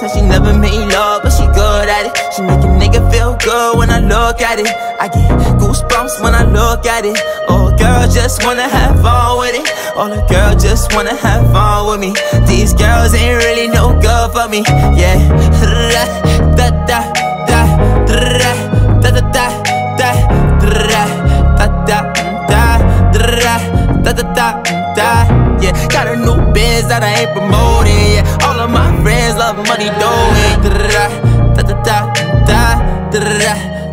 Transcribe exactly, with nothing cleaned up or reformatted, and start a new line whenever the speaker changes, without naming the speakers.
Said she never made love, but she good at it. She make a nigga feel good when I look at it. I get goosebumps when I look at it. Oh, girl just wanna have fun with it. All the girls just wanna have fun with me. These girls ain't really no good for me. Yeah. Da da da da da da da da da da da da da da da. Yeah, got a new biz that I ain't promoting. Yeah, all of my friends love money, though.